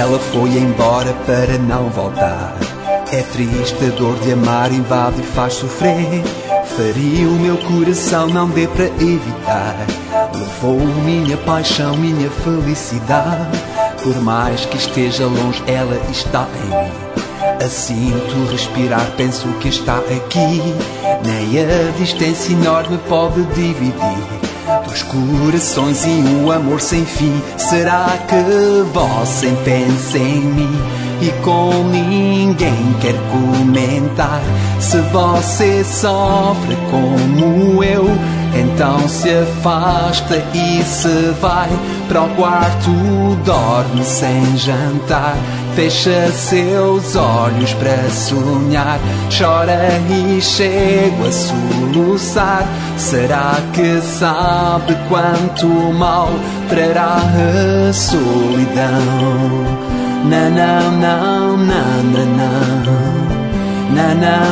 Ela foi embora para não voltar. É triste, a dor de amar invade e faz sofrer. Feriu o meu coração, não dê para evitar. Levou minha paixão, minha felicidade. Por mais que esteja longe, ela está em mim. Assim tu respirar, penso que está aqui. Nem a distância enorme pode dividir dois corações e um amor sem fim. Será que você pensa em mim e com ninguém quer comentar? Se você sofre como eu, então se afasta e se vai para o quarto, dorme sem jantar. Fecha seus olhos para sonhar, chora e chega a soluçar. Será que sabe quanto mal trará a solidão? Na na na na na na na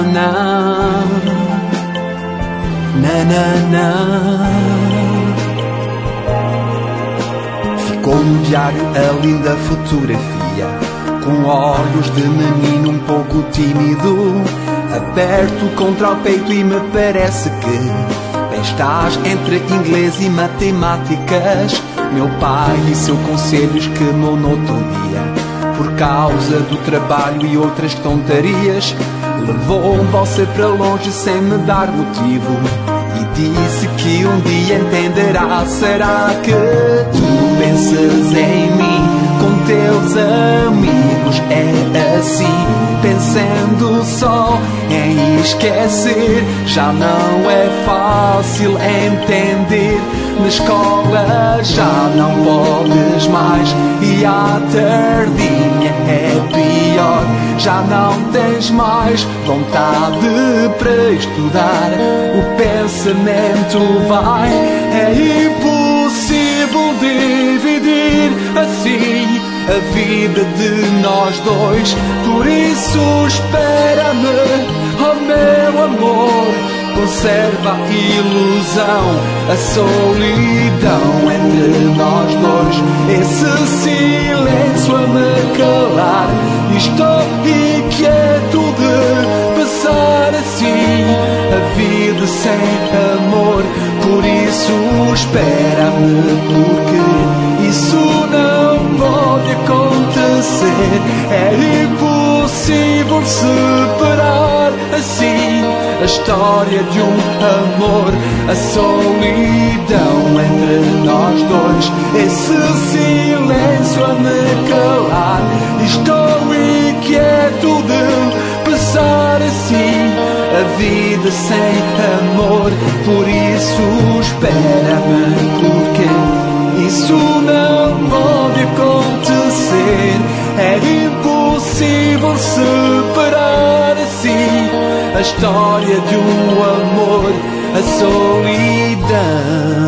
na na na. Ficou no diário a linda fotografia, com olhos de menino um pouco tímido, aberto contra o peito, e me parece que bem estás entre inglês e matemáticas. Meu pai disse conselhos que no outro dia, por causa do trabalho e outras tontarias, levou você para longe sem me dar motivo, e disse que um dia entenderá. Será que tu pensas em mim com teus amigos? É assim, pensando só em esquecer. Já não é fácil entender. Na escola já não podes mais, e à tardinha é pior. Já não tens mais vontade para estudar. O pensamento vai, é impossível dividir assim a vida de nós dois. Por isso espera-me, oh meu amor, conserva a ilusão, a solidão entre nós dois. Esse silêncio a me calar, estou inquieto de passar assim a vida sem amor. Por isso espera-me, porque isso não pode acontecer. É impossível separar assim a história de um amor, a solidão entre nós dois. Esse silêncio a me calar, estou inquieto de passar assim a vida sem amor. Por isso espera-me, porque isso não pode acontecer. É impossível separar assim a história de um amor, a solidão.